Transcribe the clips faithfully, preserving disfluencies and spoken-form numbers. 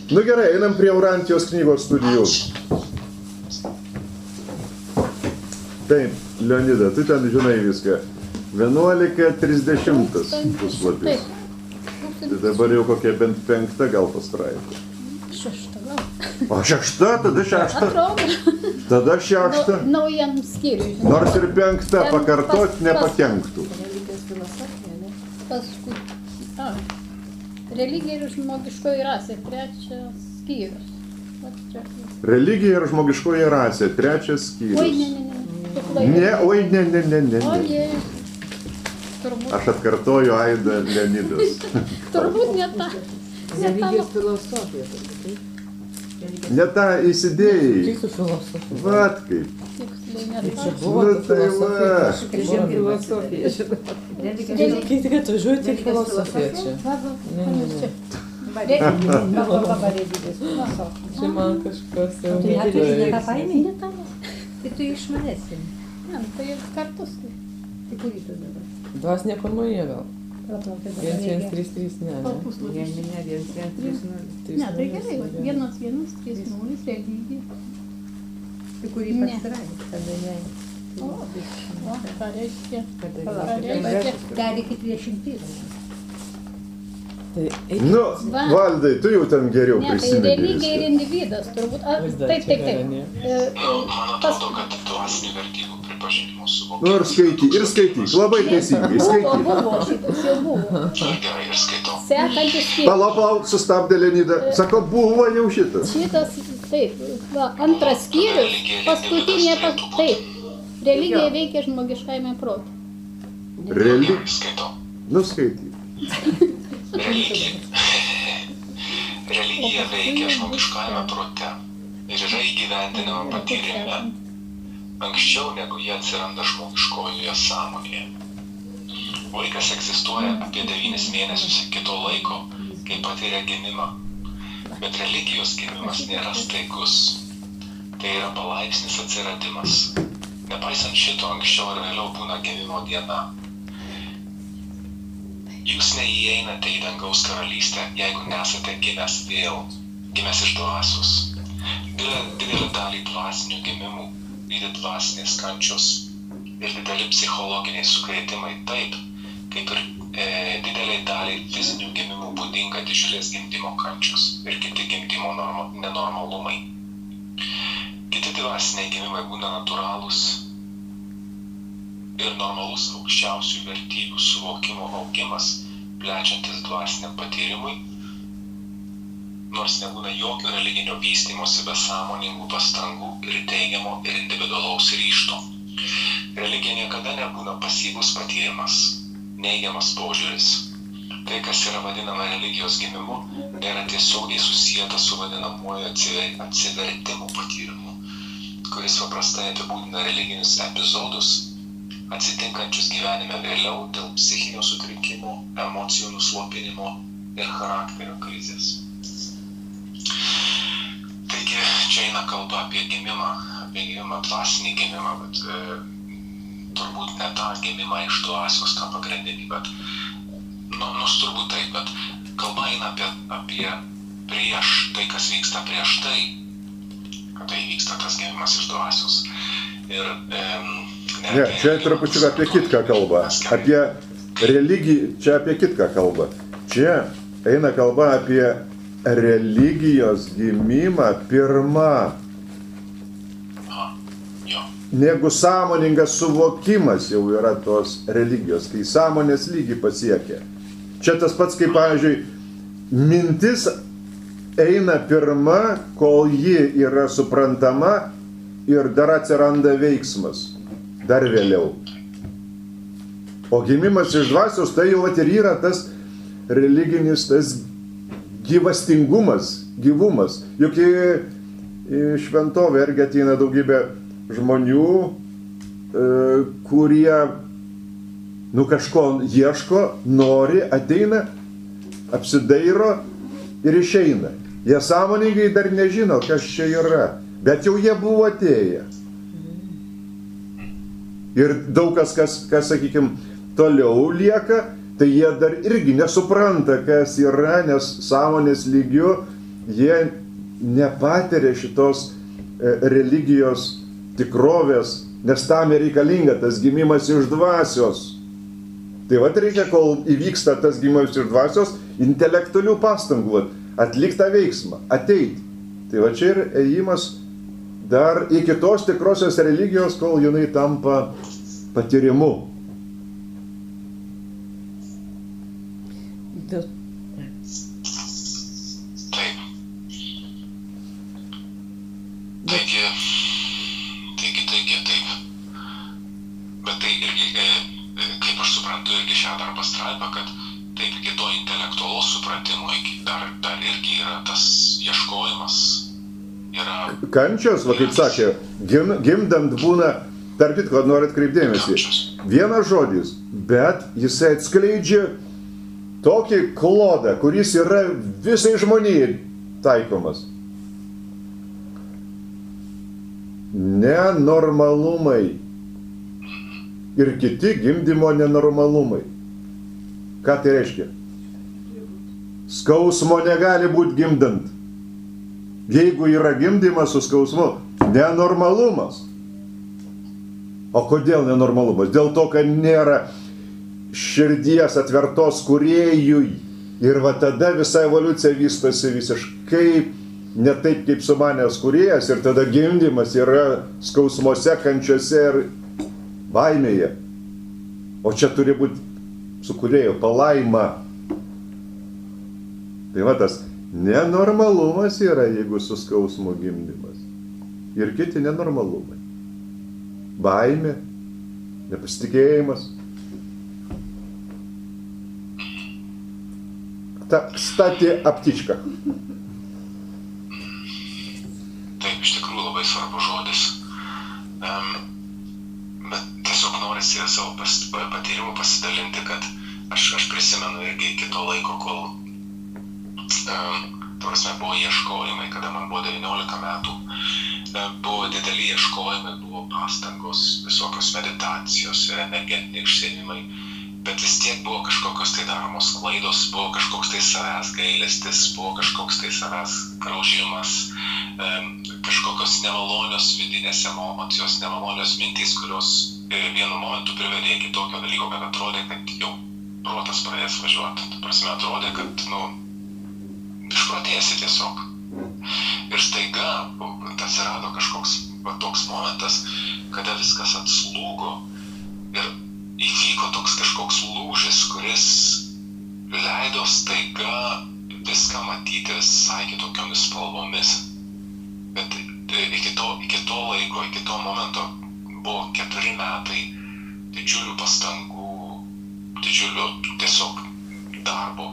Nu gerai, einam prie Aurantijos knygos studijų. Taip, Leonida, tu ten žinai viską. vienuolika trisdešimtas puslapis. Tai dabar jau kokia bent penkta gal pastraipa. Šešta gal. O šešta, tada šešta. Atrodo. Tada šešta. Naujam skyriui. Nors ir penkta pakartot nepakenktų. Religijos filosofija, ne? Paskui. A. Religija ir žmogiškoji rasė. Trečias skyrius. Vat čia. Religija ir žmogiškoji rasė. Trečias skyrius. Oi, ne, ne, ne. Ne, oi, ne, ne, ne, ne. O, jie. Turbūt. Aš atkartoju Aidą Leonidas. Turbūt ne ta. Religijos filosofija. Ne tą įsidėjai. Tik su filosofija. Vat kaip. Tiksliai ne Tai čia ta. buvo Nu, ta tai filosofija. va. Kažkaip Žem buvo. filosofija, žinau. Kai tik atvažiuoju, tik filosofija čia. Va, va, Ne, ne, ne. čia. Baba religijos filosofija. Čia man kažkas jau Tai ją turi ne tą nereikia. paėmė? Ne ta. Tai tu išmanėsi. Ne, tai kartus. Tai kurį tu dabar? Dvasinė komunija gal. Praplaukia dabar vienas vienas reikia. trys trys, ne, Gal ne. Ne, puslapis. ne, ne, vienas, vienas, trys, nulis. Trys Ne, tai nulis, gerai. va, gerai. Vienas, vienas, trys, nulis, religija. Tai kurį Ne. pasitraukė, tada ne. O, o, ką reiškia? Kada Palauk, reikia. reikia. Dar iki dvidešimt pirmo. Tai eik. Nu, Va. Valdai, tu jau ten geriau Ne, tai prisimeni religija ir viską. individas, turbūt. A, Vaizdas taip, čia taip, gali, taip. ne? E, Nu, man pas- atrodo, kad dvasinių vertybių pripažinimo Nu suvokimas. ir skaityk, ir skaityk, labai teisingai, Buvo, skaityk. buvo, šitas jau buvo. Gerai, ir skaitau. Sekantis skyrius. Palauk, palauk, sustabdė Leonida. Sako, buvo jau šitas. Šitas, taip, va, antras skyrius, paskutinė, pas, taip. Religija veikia žmogiškajame prote. Reli... Gerai, skaitau. Nu skaityk. Religija. Religija veikia žmogiškajame prote ir yra įgyvendinama patyrime anksčiau negu jie atsiranda žmogiškojoje sąmonėje. Vaikas egzistuoja apie devynis mėnesius iki to laiko, kai patiria gimimą. Bet religijos gimimas nėra staigus. Tai yra palaipsnis atsiradimas. Nepaisant šito, anksčiau ir vėliau būna gimimo diena. Jūs neįeinate į dangaus karalystę, jeigu nesate gimęs vėl, gimęs iš dvasios. Didelį dalį dvasinių gimimų lydi dvasinės kančios ir dideli psichologiniai sukrėtimai taip, kaip ir e, dideliai daliai fizinių gimimų būdinga didžiulės gimdymo kančios ir kiti gimdymo norma, nenormalumai. Kiti dvasiniai gimimai būna natūralūs ir normalus aukščiausių vertybių suvokimo augimas, plečiantis dvasiniam patyrimui, nors nebūna jokio religinio vystymosi be sąmoningų pastangų ir teigiamo ir individualaus ryžto. Religija niekada nebūna pasyvus patyrimas, neigiamas požiūris. Tai, kas yra vadinama religijos gimimu, nėra tiesiogiai susijęta su vadinamuoju atsivertimo patyrimu, kuris paprastai apibūdina religinius epizodus, atsitinkančius gyvenime vėliau dėl psichinio sutrikimo, emocijų nuslopinimo ir charakterio krizės. Taigi, čia eina kalba apie gimimą, apie gimimą, dvasinį gimimą, bet e, turbūt ne tą gimimą iš dvasios, tą pagrindinį, bet, nu, nus turbūt taip, bet kalba eina apie, apie prieš tai, kas vyksta prieš tai, kad tai vyksta tas gimimas iš dvasios. Ir, e, Ne, čia trupučiuką apie kitką kalba. Apie religiją, čia apie kitką kalba. Čia eina kalba apie religijos gimimą pirmą. Aha, jo. Negu sąmoningas suvokimas jau yra tos religijos, kai sąmonės lygį pasiekia. Čia tas pats, kaip, pavyzdžiui, mintis eina pirma, kol ji yra suprantama ir dar atsiranda veiksmas. Dar vėliau. O gimimas iš dvasios, tai jau ir yra tas religinis, tas gyvastingumas, gyvumas. Juk į, į šventovę irgi ateina daugybė žmonių, e, kurie nu kažko ieško, nori, ateina, apsidairo ir išeina. Jie sąmoningai dar nežino, kas čia yra, bet jau jie buvo atėję. Ir daug kas, kas, kas sakykime, toliau lieka, tai jie dar irgi nesupranta, kas yra, nes sąmonės lygiu jie nepatiria šitos religijos tikrovės, nes tam ir reikalinga tas gimimas iš dvasios. Tai vat reikia, kol įvyksta tas gimimas iš dvasios, intelektualių pastangų, atlikt tą veiksmą, ateit. Tai va čia ir ėjimas dar iki tos tikrosios religijos, kol jinai tampa patyrimu. Dėl... Taip. Taigi, taigi, taigi, taip. Bet tai irgi, kaip aš suprantu, irgi šią dar pastraipą, kad taip iki to intelektualaus supratimo, iki dar, dar irgi yra tas ieškojimas. Yra... Kančios, va kaip sakė, gim, gimdant būna, tarp kitko, norit kreipdėmėsi, vienas žodis, bet jisai atskleidžia tokį klodą, kuris yra visai žmonijai taikomas. Nenormalumai ir kiti gimdymo nenormalumai. Ką tai reiškia? Skausmo negali būti gimdant. Jeigu yra gimdymas su skausmu, nenormalumas. O kodėl nenormalumas? Dėl to, kad nėra širdies atvertos kūrėjui. Ir va tada visa evoliucija vystosi visiškai ne taip, kaip sumanęs kūrėjas. Ir tada gimdymas yra skausmuose, kančiose ir baimėje. O čia turi būti su kūrėju palaima. Tai va tas nenormalumas yra, jeigu su skausmu gimdymas. Ir kiti nenormalumai. Baimė, nepasitikėjimas. Ta stati aptička. Taip, iš tikrųjų labai svarbus žodis. Um, bet tiesiog norisi savo pas, patyrimų pasidalinti, kad aš, aš prisimenu irgi iki to laiko, kol um, prasme, buvo ieškojimai, kada man buvo devyniolika metų. Buvo dideli ieškojimai, buvo pastangos, visokios meditacijos ir energetiniai užsiėmimai, bet vis tiek buvo kažkokios tai daromos klaidos, buvo kažkoks tai savęs gailestis, buvo kažkoks tai savęs graužimas, kažkokios nemalonios vidinės emocijos, nemalonios mintys, kurios vienu momentu privedė iki tokio dalyko, kad atrodė, kad jau protas pradės važiuoti. Tai prasme, atrodė, kad, nu, išprotėsi tiesiog. Ir staiga atsirado kažkoks va, toks momentas, kada viskas atslūgo ir įvyko toks kažkoks lūžis, kuris leido staiga viską matyti visai kitokiomis spalvomis. Bet iki to, iki to laiko, iki to momento buvo keturi metai didžiulių pastangų, didžiulių tiesiog darbo.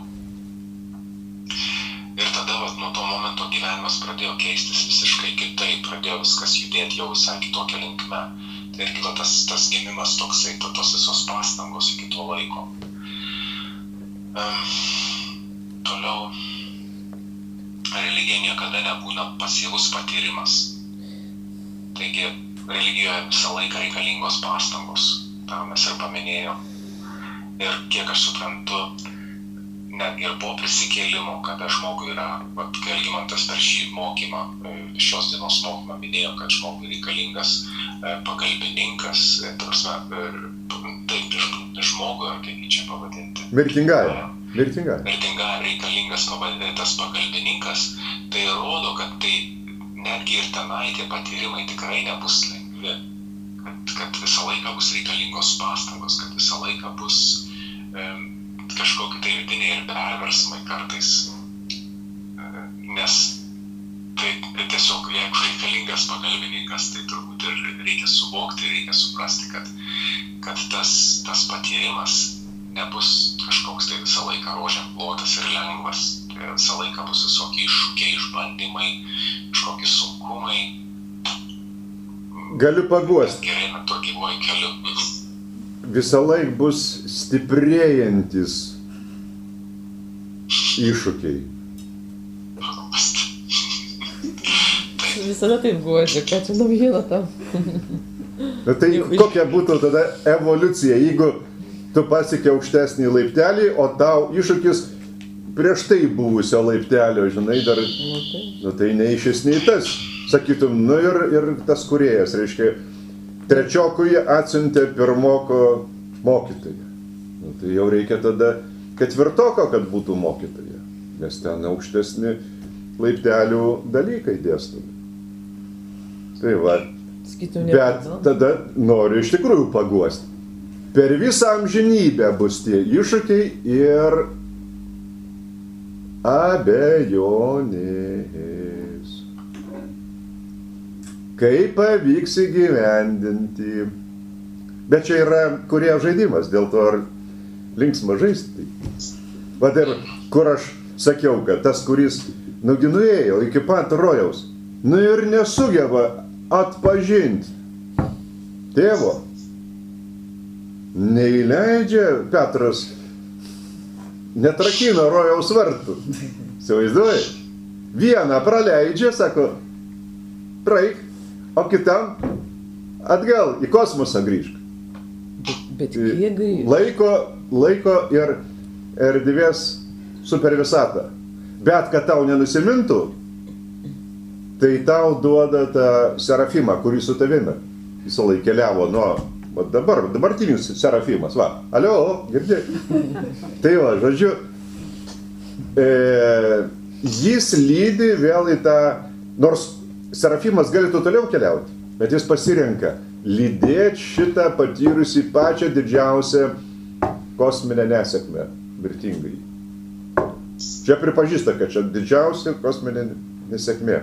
Ir tada vat, nuo to momento gyvenimas pradėjo keistis visiškai kitaip, pradėjo viskas judėti jau visai kitokią linkme. Tai irgi tas, tas gimimas toksai, tos visos pastangos iki to laiko. Um, toliau, religija niekada nebūna pasyvus patyrimas. Taigi, religijoje visą laiką reikalingos pastangos, tą mes ir paminėjom. Ir kiek aš suprantu, netgi ir po prisikėlimo, kada žmogui yra, vat, kai Algimantas per šį mokymą, šios dienos mokymą minėjo, kad žmogui reikalingas pagalbininkas, prasme, taip, žmogui, ar kaip jį čia pavadinti. Mirtingai. Mirtingai. Mirtingai reikalingas tas pagalbininkas, tai rodo, kad tai netgi ir tenai tie patyrimai tikrai nebus lengvi. Kad, kad visą laiką bus reikalingos pastangos, kad visą laiką bus um, kažkokie tai vidiniai ir perversmai kartais, nes tai tiesiog jeigu reikalingas pagalbininkas, tai turbūt ir reikia suvokti, reikia suprasti, kad, kad tas, tas patyrimas nebus kažkoks tai visą laiką rožėmplotas ir lengvas, tai visą laiką bus visokie iššūkiai, išbandymai, kažkokie sunkumai. Galiu paguosti. Gerai, na to gyvuoju keliu. Visą laik bus stiprėjantis iššūkiai. Visada taip guodžia, ką čia naujiena tam. Na tai kokia būtų tada evoliucija, jeigu tu pasiekė aukštesnį laiptelį, o tau iššūkis prieš tai buvusio laiptelio, žinai, dar, Nu, tai. nu tai nei šis, nei tas. Sakytum, nu ir, ir tas kūrėjas, reiškia, trečiokui atsiuntė pirmoko mokytoją. Nu, tai jau reikia tada ketvirtoko, kad būtų mokytoja, nes ten aukštesni laiptelių dalykai dėstomi. Tai va, Sakytum, bet tada noriu iš tikrųjų paguosti. Per visą amžinybę bus tie iššūkiai ir abejonės. Kaip pavyks įgyvendinti. Bet čia yra kūrėjo žaidimas, dėl to ar linksma žaisti. Vat ir kur aš sakiau, kad tas, kuris nugi nuėjo iki pat rojaus, nu ir nesugeba atpažinti tėvo. Neįleidžia Petras, netrakino rojaus vartų. Įsivaizduoji? Vieną praleidžia, sako, praeik, o kitam atgal į kosmosą grįžk. Bet kiek gaila. Laiko, laiko ir erdvės supervisatą. Bet kad tau nenusimintų, tai tau duoda tą serafimą, kurį su tavimi visą laiką keliavo nuo, va dabar, dabartinis serafimas, va, alio, girdi. Tai va, žodžiu, e, jis lydi vėl į tą, nors serafimas galėtų toliau keliauti, bet jis pasirenka lydėti šitą patyrusį pačią didžiausią kosminę nesėkmę, mirtingai. Čia pripažįsta, kad čia didžiausia kosminė nesėkmė.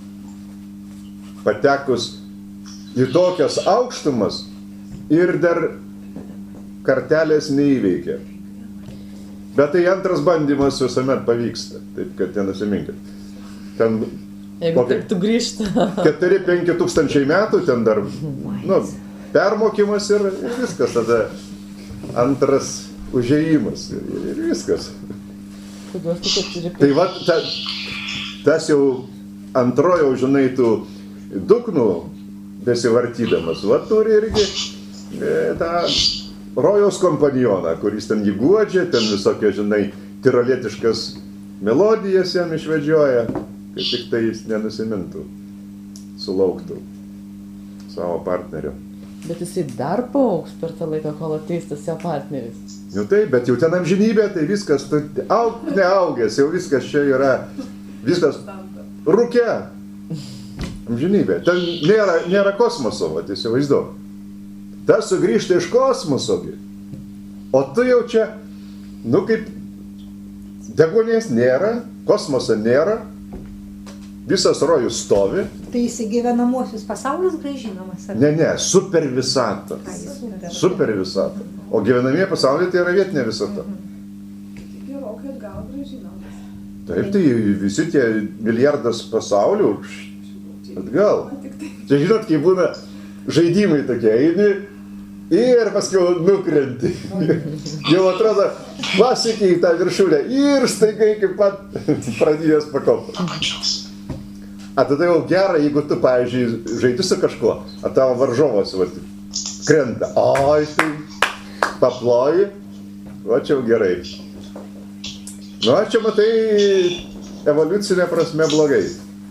Patekus į tokias aukštumas ir dar kartelės neįveikia. Bet tai antras bandymas visuomet pavyksta, taip kad nenusiminkit. Ten Jeigu kokie taip tu grįžta. keturi penki tūkstančiai metų, ten dar nu, permokymas ir, ir viskas, tada antras užėjimas ir, ir viskas. Kodėl tu kad turi Tai va, ta, tas jau antrojo, žinai, tų duknų besivartydamas, va turi irgi e, tą rojaus kompanioną, kuris ten jį guodžia, ten visokie, žinai, tiroletiškas melodijas jam išvedžioja, kad tik tai jis nenusimintų, sulauktų savo partnerio. Bet jisai dar paaugs per tą laiką, kol ateis tas jo partneris. Nu taip, bet jau ten amžinybė, tai viskas, tu aug, neaugęs, jau viskas čia yra, viskas rūke. Amžinybė. Ten nėra, nėra kosmoso, va, įsivaizduok. Tas sugrįžta iš kosmoso. O tu jau čia, nu kaip, degonės nėra, kosmoso nėra, visas rojus stovi. Tai įsigyvenamosius pasaulius grąžinamas. ar? Ne, ne, super visata. Ai, super. Super visata. O gyvenamieji pasaulyje tai yra vietinė visata. Gerokai atgal grąžinamas. Taip, tai visi tie milijardas pasaulių atgal. Čia žinot, kai būna žaidimai tokie, eini ir paskui nukrenti. Jau atrodo, pasiekė į tą viršūnę ir staiga iki pat pradėjęs pakopą. A tada jau gera, jeigu tu, pavyzdžiui, žaidi su kažkuo, a tavo varžovas va, krenta. Oi, tai paploji, o čia jau gerai. Nu, čia matai, evoliucinė prasme blogai.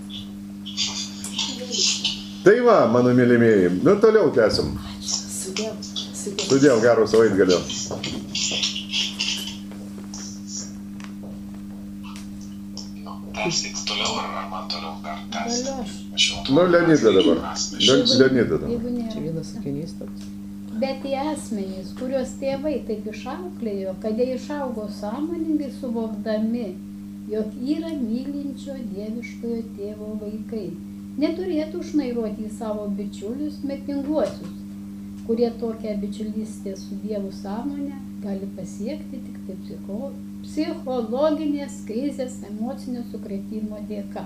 Tai va, mano mylimieji, nu toliau tęsim. Sudėl. Sudėl. Sudėl, gero savaitgalio. Tęskit toliau ar ar man toliau dar tęsti? Galiu aš. Aš jau Nu, Leonida dabar. Le- Leonida dabar. Jeigu Čia nėra. vienas sakinys toks. Bet tie asmenys, kuriuos tėvai taip išauklėjo, kad jie išaugo sąmoningai suvokdami, jog yra mylinčio dieviškojo tėvo vaikai, neturėtų šnairuoti į savo bičiulius metinguosius, kurie tokią bičiulystę su Dievu sąmonę gali pasiekti tik tai psicho, psichologinės krizės emocinio sukrėtimo dėka.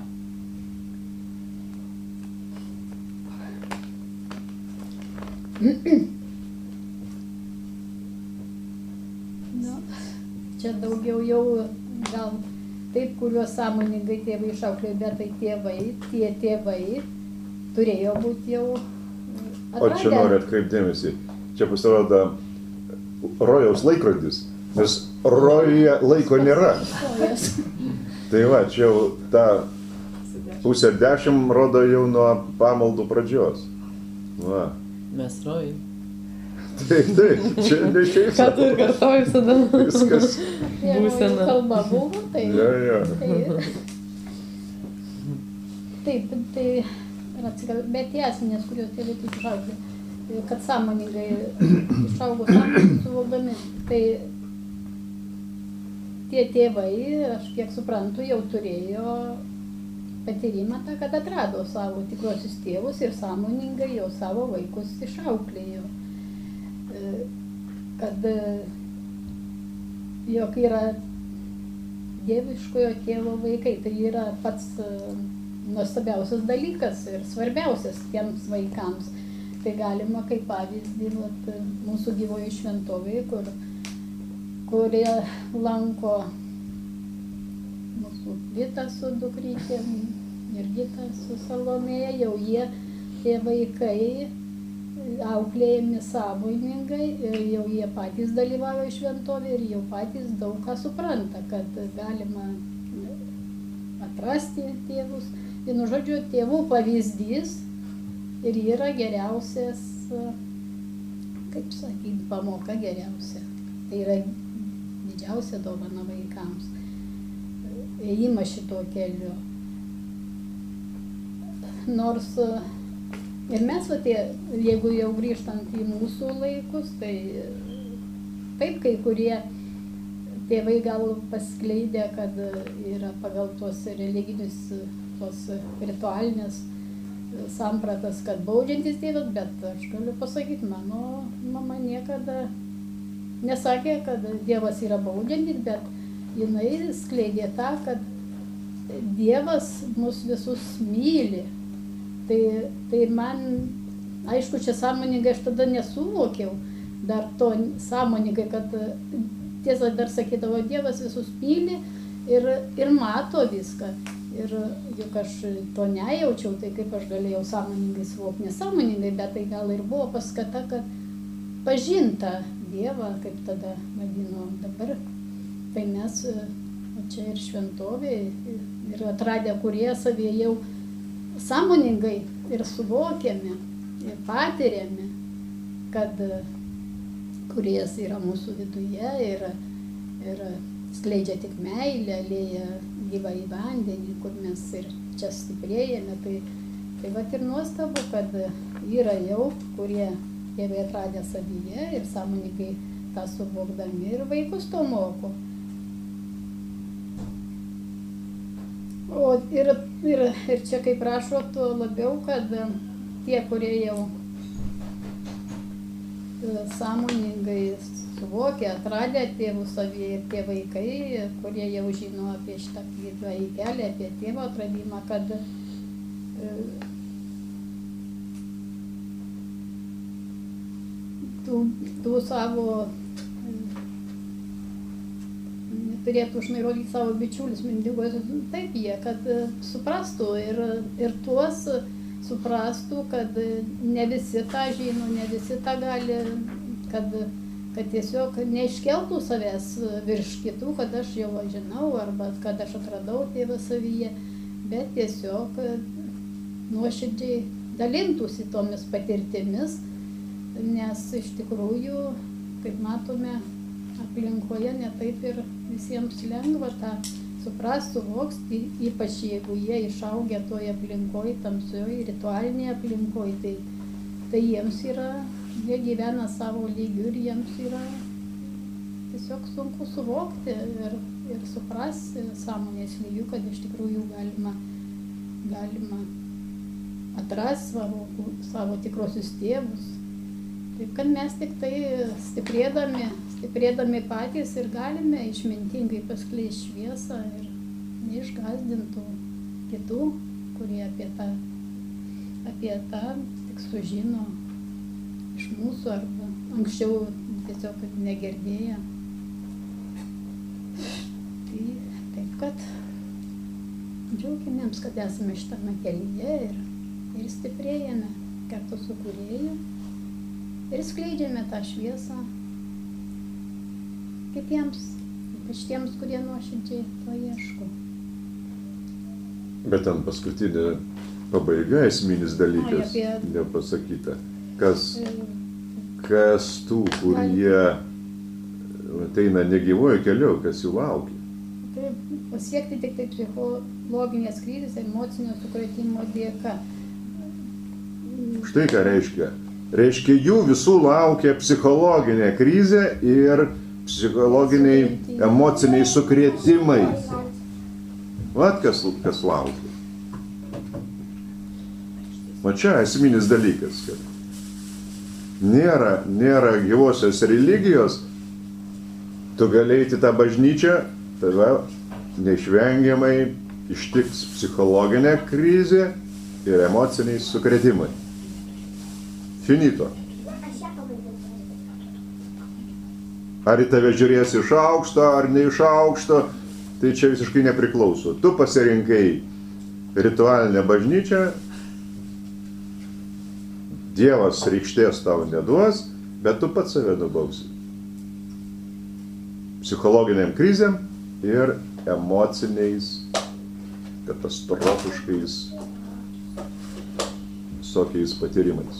Nu, čia daugiau jau gal taip, kuriuos sąmoningai tėvai išauklėjo, bet tai tėvai, tie tėvai turėjo būti jau O čia noriu atkreipdėmėsi. Čia pasirodo rojaus laikrodis. Nes rojuje laiko nėra. Kojas. Tai va, čia jau ta pusė dešimt rodo jau nuo pamaldų pradžios. Va. Mes rojai. Tai, tai, čia ne šiaip. Ką tu ir kartoji visada? Viskas. Jeigu Būsena. kalba buvo, tai... Jo, jo. tai taip, tai ir atsikal... bet tie asmenės, kurios tėvai taip išaugo, kad sąmoningai išaugo sąmoningai suvokdami, tai tie tėvai, aš kiek suprantu, jau turėjo patyrimą tą, kad atrado savo tikruosius tėvus ir sąmoningai jau savo vaikus išauklėjo. Kad jog yra dieviškojo tėvo vaikai, tai yra pats nuostabiausias dalykas ir svarbiausias tiems vaikams. Tai galima kaip pavyzdį vat, mūsų gyvoji šventovė, kur, kurie lanko mūsų Vita su dukrytėm ir Gita su Salomėja, jau jie, tie vaikai, auklėjami sąmoningai ir jau jie patys dalyvauja šventovė ir jau patys daug ką supranta, kad galima atrasti tėvus. Vienu žodžiu, tėvų pavyzdys ir yra geriausias, kaip sakyti, pamoka geriausia. Tai yra didžiausia dovana vaikams. Ėjimas šito keliu. Nors ir mes, va, tie, jeigu jau grįžtant į mūsų laikus, tai taip, kai kurie tėvai gal paskleidė, kad yra pagal tuos religinius, tos ritualinės sampratas, kad baudžiantis tėvas, bet aš galiu pasakyti, mano mama niekada nesakė, kad Dievas yra baudžiantis, bet jinai skleidė tą, kad Dievas mus visus myli. Tai, tai man, aišku, čia sąmoningai aš tada nesuvokiau, dar to sąmoningai, kad tiesa dar sakydavo, Dievas visus myli ir, ir mato viską. Ir juk aš to nejaučiau, tai kaip aš galėjau sąmoningai suvokti, nesąmoningai, bet tai gal ir buvo paskata, kad pažinta Dievą, kaip tada vadino dabar. Tai mes čia ir šventovė, ir atradę, kurie savyje jau sąmoningai ir suvokiame, ir patiriame, kad Kūrėjas yra mūsų viduje ir, ir skleidžia tik meilę, lieja gyvą į vandenį, kur mes ir čia stiprėjame. Tai, tai vat ir nuostabu, kad yra jau, kurie tėvai atradę savyje ir sąmoningai tą suvokdami ir vaikus to moko. O ir, ir, ir čia kaip rašo, tuo labiau, kad tie, kurie jau sąmoningai suvokia, atradę tėvų savyje ir tie vaikai, kurie jau žino apie šitą gyvąjį kelią, apie tėvo atradimą, kad tų, tų savo turėtų užnairodyti savo bičiulius, mindigos, taip jie, kad suprastų ir, ir tuos suprastų, kad ne visi tą žino, ne visi tą gali, kad, kad tiesiog neiškeltų savęs virš kitų, kad aš jau žinau, arba kad aš atradau tėvą savyje, bet tiesiog nuoširdžiai dalintųsi tomis patirtimis, nes iš tikrųjų, kaip matome, aplinkoje netaip ir visiems lengva tą suprast, suvoks, ypač jeigu jie išaugę toje aplinkoje, tamsioje, ritualinėje aplinkoje, tai, tai jiems yra, jie gyvena savo lygiu ir jiems yra tiesiog sunku suvokti ir, ir suprasti sąmonės lygiu, kad iš tikrųjų galima, galima atrasti savo, savo tikrosius tėvus. Taip, kad mes tik tai stiprėdami, stiprėdami patys ir galime išmintingai paskleisti šviesą ir neišgąsdintų kitų, kurie apie tą, apie tą tik sužino iš mūsų arba anksčiau tiesiog negirdėję. Tai taip, kad džiaukimėms, kad esame šitame kelyje ir, ir stiprėjame kartu su Kūrėju. Ir skleidžiame tą šviesą kitiems, ypač tiems, kurie nuoširdžiai to ieško. Bet ten paskutinė pabaiga, esminis dalykas, Ai, apie- nepasakyta. Kas, kas tų, kurie ateina negyvuoju keliu, kas jų laukia. Tai pasiekti tik tai psichologinės krizės, emocinio sukrėtimo dėka. Štai ką reiškia. Reiškia, jų visų laukia psichologinė krizė ir psichologiniai, emociniai sukrėtimai. Vat kas, kas laukia. O čia esminis dalykas, kad nėra, nėra gyvosios religijos, tu gali eiti tą bažnyčią, tave neišvengiamai ištiks psichologinė krizė ir emociniai sukrėtimai. Finito. Ar į tave žiūrės iš aukšto, ar ne iš aukšto, tai čia visiškai nepriklauso. Tu pasirinkai ritualinę bažnyčią, Dievas reikšties tau neduos, bet tu pats save nubausi. Psichologiniam krizėm ir emociniais, katastrofiškais visokiais patyrimais.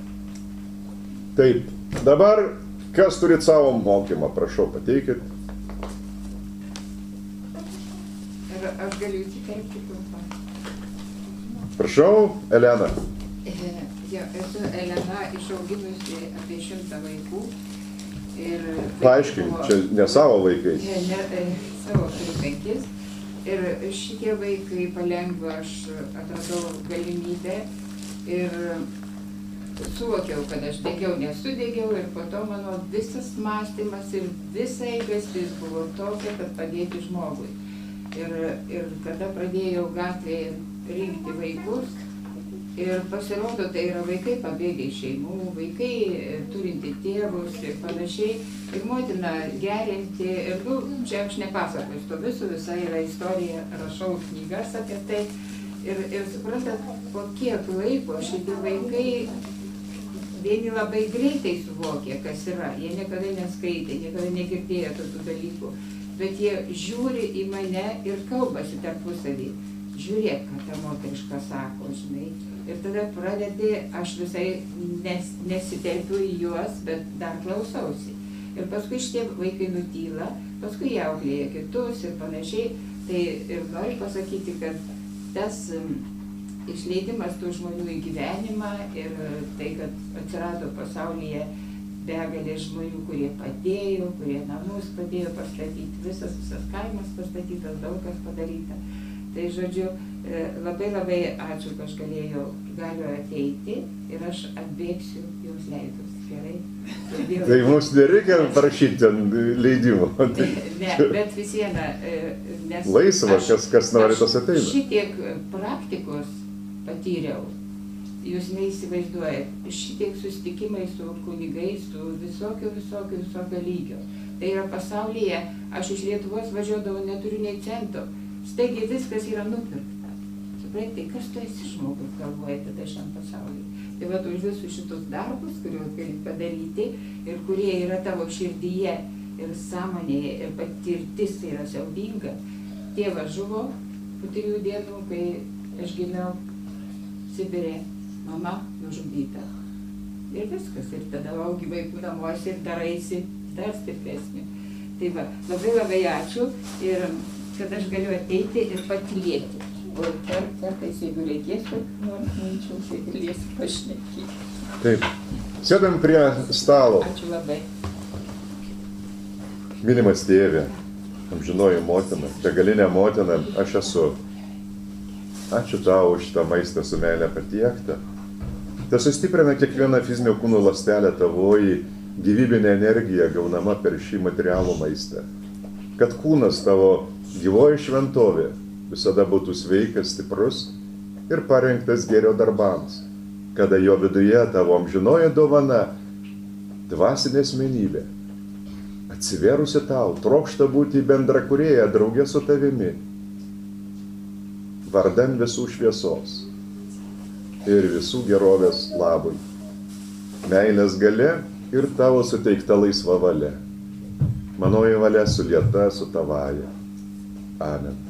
Taip, dabar kas turit savo mokymą, prašau, pateikit. Ir aš galiu įsiterpti trumpą. Prašau, Elena. Jo, esu Elena, išauginusi apie šimtą vaikų. Ir Paaiškink, čia ne savo vaikai. Ne, ne, savo turiu penkis. Ir šitie vaikai palengva aš atradau galimybę ir suvokiau, kad aš degiau, nesudegiau ir po to mano visas mąstymas ir visa eigastis buvo tokia, kad padėti žmogui. Ir, ir kada pradėjau gatvėje rinkti vaikus, ir pasirodo, tai yra vaikai pabėgę iš šeimų, vaikai turinti tėvus ir panašiai, ir motina gerinti, ir nu, čia aš nepasakosiu to viso, visa yra istorija, rašau knygas apie tai, ir, ir suprantat, po kiek laiko šitie vaikai vieni labai greitai suvokė, kas yra, jie niekada neskaitė, niekada negirdėjo tokių dalykų, bet jie žiūri į mane ir kalbasi tarpusavį, žiūrėk, ką ta moteriška sako, žinai. Ir tada pradedi, aš visai nes, nesitelpiu į juos, bet dar klausausi. Ir paskui šitie vaikai nutyla, paskui jie auklėja kitus ir panašiai. Tai ir noriu pasakyti, kad tas um, išleidimas tų žmonių į gyvenimą ir tai, kad atsirado pasaulyje begalė žmonių, kurie padėjo, kurie namus padėjo pastatyti, visas, visas kaimas pastatytas, daug kas padaryta. Tai žodžiu, labai labai ačiū, kad aš galėjau, galiu ateiti ir aš atbėgsiu jums leidus. Gerai? Todėl... Tai mums nereikia prašyti ten leidimo. Ne, bet vis viena, nes... Laisva, aš, kas, kas nori tas ateina. Aš šitiek praktikos patyriau, jūs neįsivaizduojat, šitiek susitikimai su kunigais, su visokio, visokio, visokio lygio. Tai yra pasaulyje, aš iš Lietuvos važiuodavau, neturiu nei cento. Staigiai viskas yra nupirkta. Suprantate, kas tu esi žmogus, galvoja tada šiam pasaulyje. Tai va, už visus šitus darbus, kuriuos gali padaryti ir kurie yra tavo širdyje ir sąmonėje ir patirtis tai yra siaubinga. Tėvas žuvo po trijų dienų, kai aš gimiau Sibire, mama nužudyta. Ir viskas. Ir tada augi vaikų namuose ir daraisi dar stipresniu. Tai va, labai labai ačiū ir kad aš galiu ateiti ir patylėti. O kartais, jeigu reikės, nors minčių, tai galėsiu pašnekėti. Taip. Sėdam prie stalo. Ačiū labai. Mylimas tėvė, amžinoji motina, begalinė motina, aš esu. Ačiū tau už šitą maistą su meile patiektą. Tai sustiprina kiekvieną fizinio kūno ląstelę tavoji gyvybinė energija gaunama per šį materialų maistą. Kad kūnas tavo gyvoji šventovė visada būtų sveikas, stiprus ir parengtas gėrio darbams, kada jo viduje tavo amžinoji dovana, dvasinė asmenybė, atsivėrusi tau, trokšta būti bendrakūrėja draugė su tavimi, vardan visų šviesos ir visų gerovės labui, meilės galia ir tavo suteikta laisva valia. Manoji valia sulieta su tavaja. Amen.